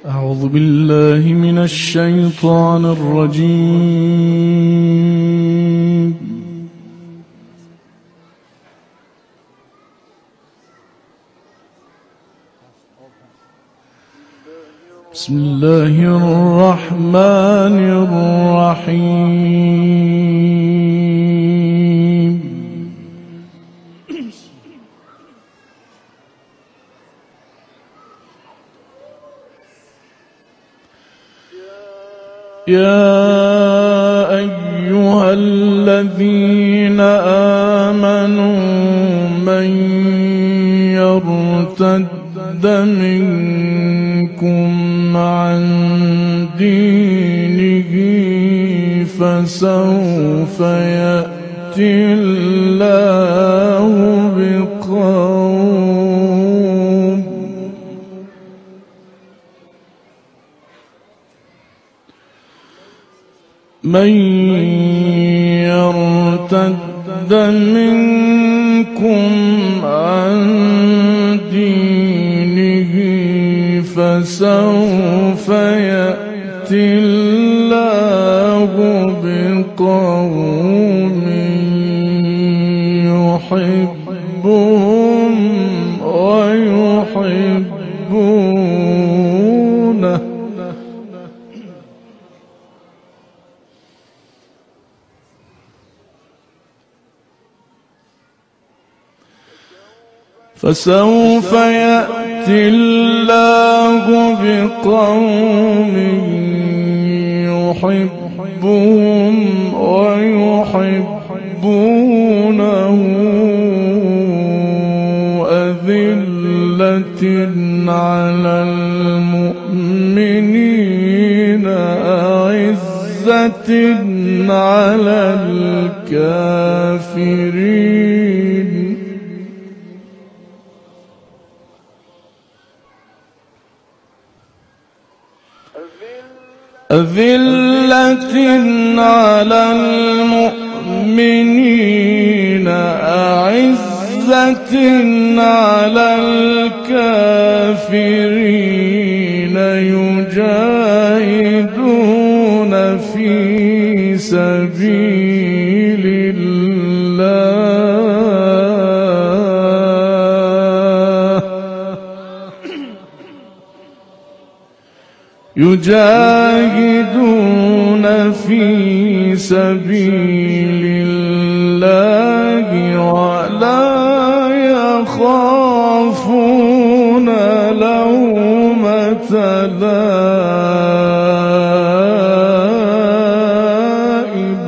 أعوذ بالله من الشيطان الرجيم. بسم الله الرحمن الرحيم. يا أيها الذين آمنوا من يرتد منكم عن دينه فسوف يأتي الله بقوم من يرتد منكم عن دينه فسوف يأتي الله بقوم يحبهم ويحبونه فسوف يأتي الله بقوم يحبهم ويحبونه أذلة على المؤمنين أعزة على الكافرين أذلة على المؤمنين أعزة على الكافرين يجاهدون في سبيل الله يجاهدون في سبيل الله ولا يخافون لومة لائم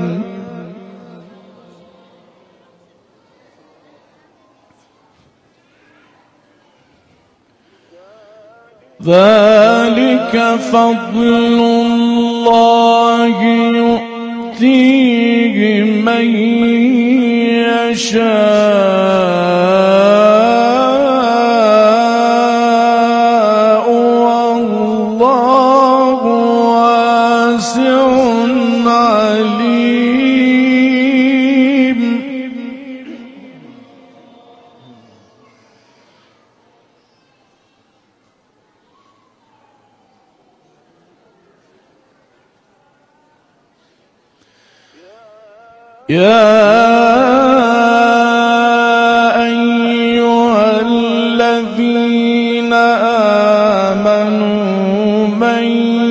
ذلك فضل الله يؤتيه من يشاء والله واسع عليم يا أيها الذين آمنوا من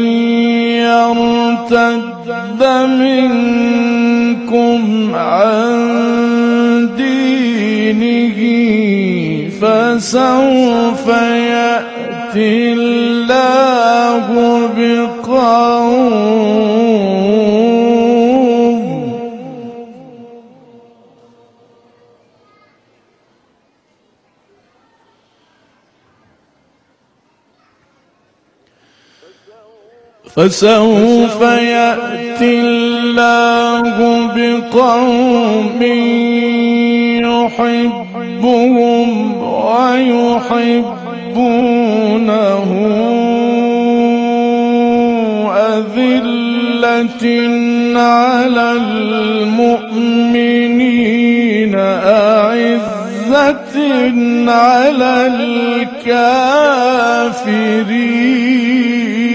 يرتد منكم عن دينه فسوف يأتي الله بقوم فسوف يأتي الله بقوم يحبهم ويحبونه أذلة على المؤمنين أعزة على الكافرين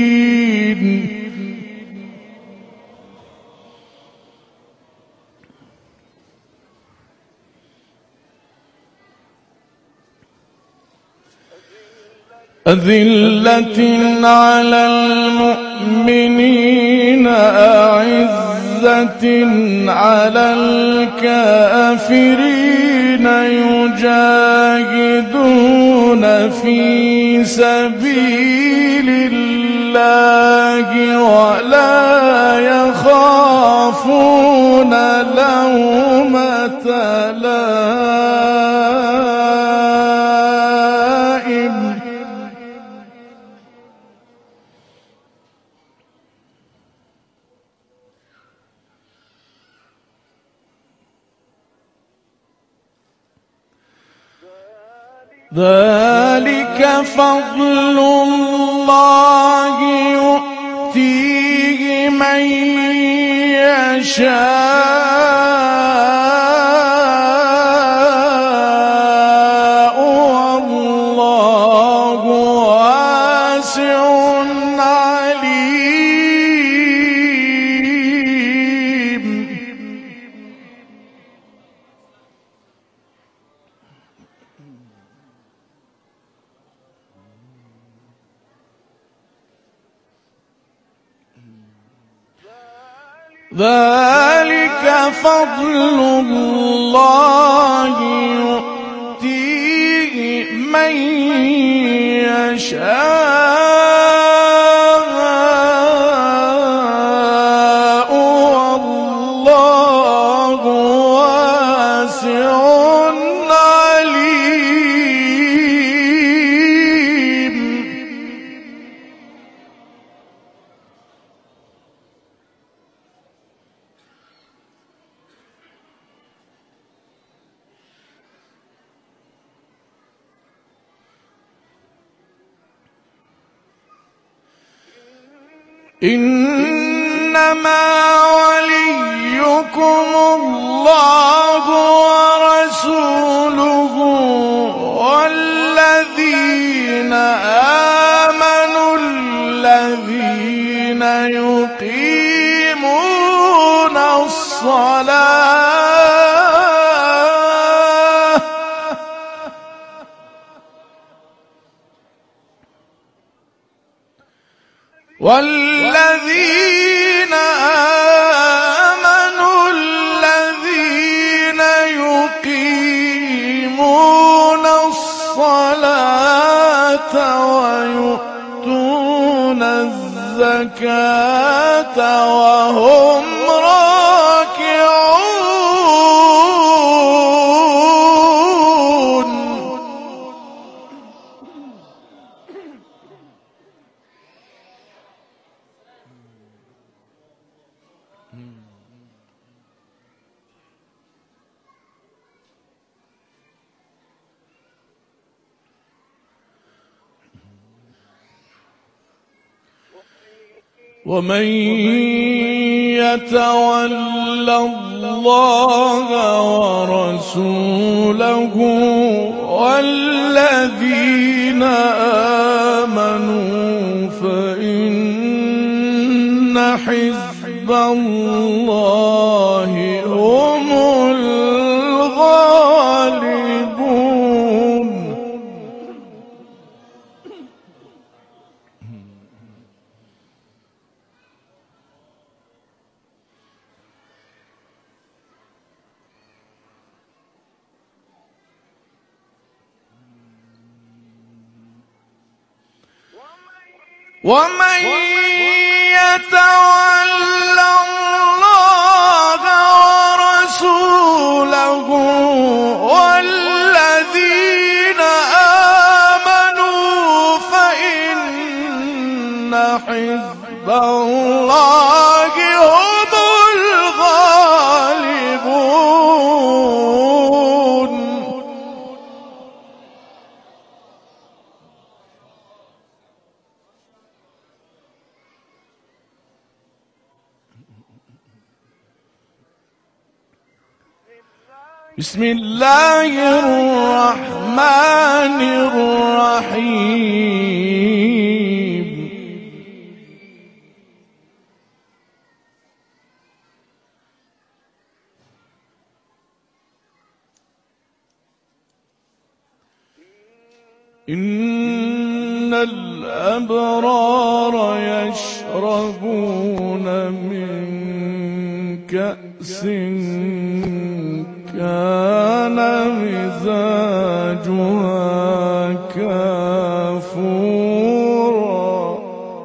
أذلة على المؤمنين أعزة على الكافرين يجاهدون في سبيل الله ولا يخافون لومة لائم. ذلك فضل الله يؤتيه من يشاء والله واسع عليم. ذلك فضل الله يؤتيه من يشاء والله واسع عليم. إنما وليكم الله ورسوله والذين آمنوا الذين يقيمون الصلاة والذين آمنوا الذين يقيمون الصلاة ويؤتون الزكاة وهم راكعون. ومن يتول الله ورسوله والذين آمنوا فإن حزب الله هم الغالبون. ومن يتول الله ورسوله والذين آمنوا فإن حزب الله هم الغالبون. بسم الله الرحمن الرحيم. إن الأبرار يشربون من كأس كان مزاجها كافورا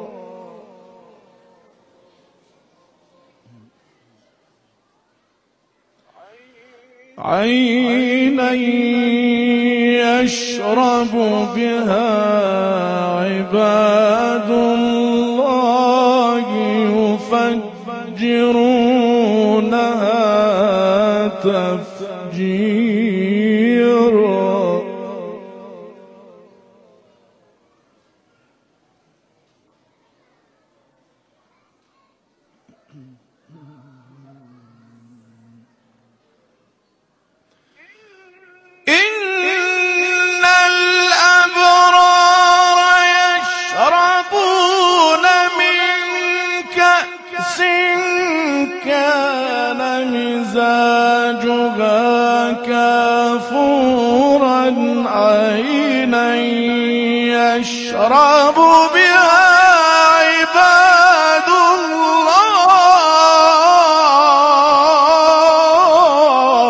عينا يشرب بها عباد الله يفجرونها تفجيرا إن الأبرار يشربون من كأس كان مزاجها كافورا عينا يشرب بها عباد الله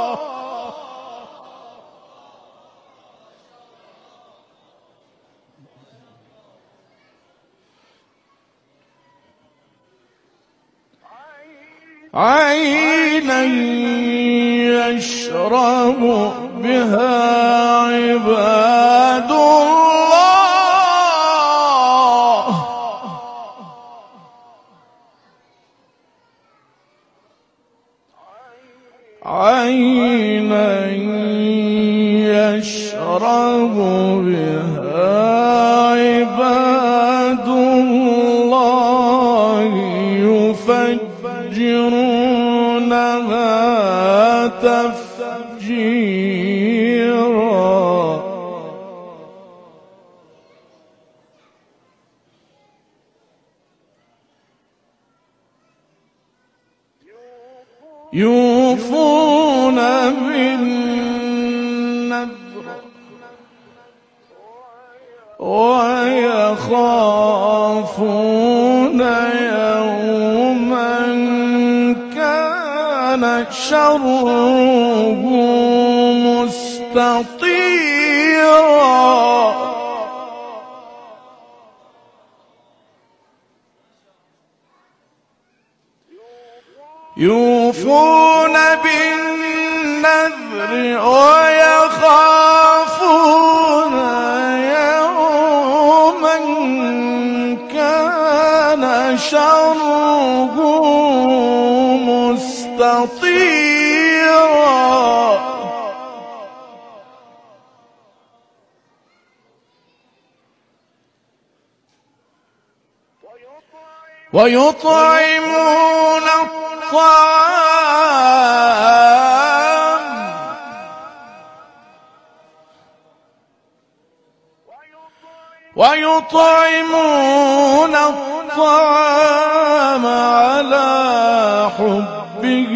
عينا يشرب بها عباد الله عينا يشرب بها عباد الله يفجرونها تفجيرا يوفون بالنذر ويخافون يوما كان شره مستطيرا يوفون بالنذر ويخافون يوما كان شره مستطيرا ويطعمون الطعام على حبه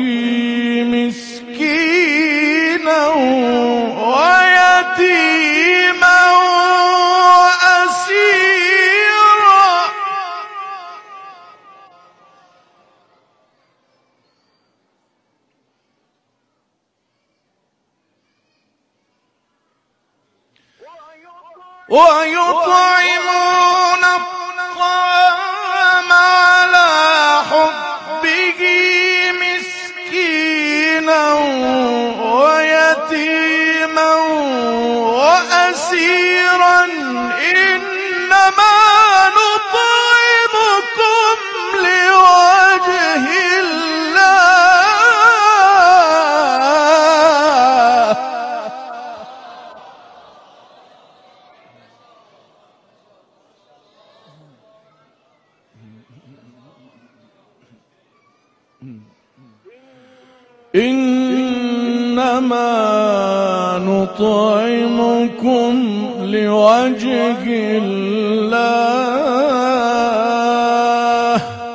مسكينا ويتيما وأسيرا ويطعمون الطعام على حبه مسكينا ويتيما وأسيرا إنما نطعمكم لوجه الله إنما نطعمكم لوجه الله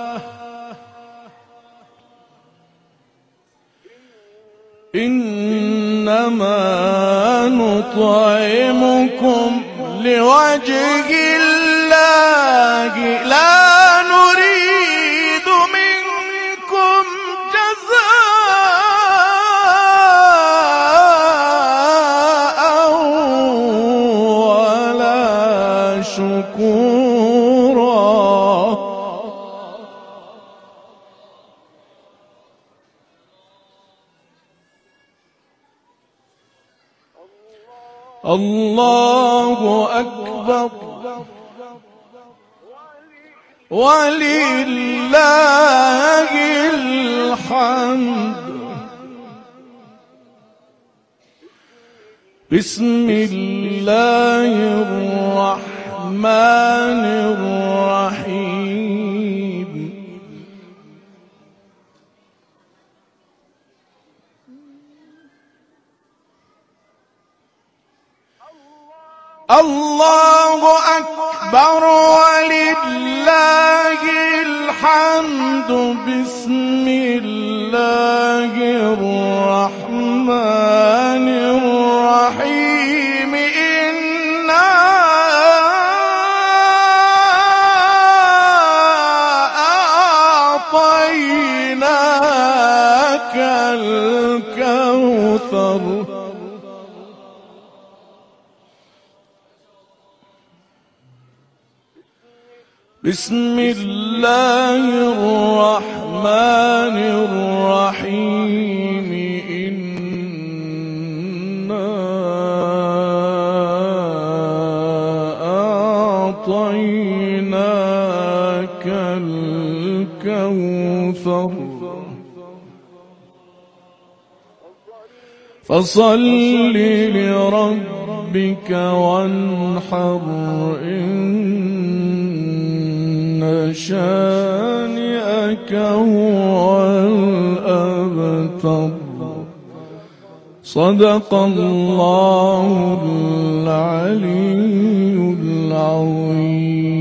إنما نطعمكم لوجه الله الله أكبر ولله الحمد. بسم الله الرحمن الرحيم. الله أكبر ولله الحمد. بسم الله الرحمن الرحيم. إنا أعطيناك الكوثر. بسم الله الرحمن الرحيم. إنا أعطيناك الكوثر فصل لربك وانحر. شانئك هو الأبتر. صدق الله العلي العظيم.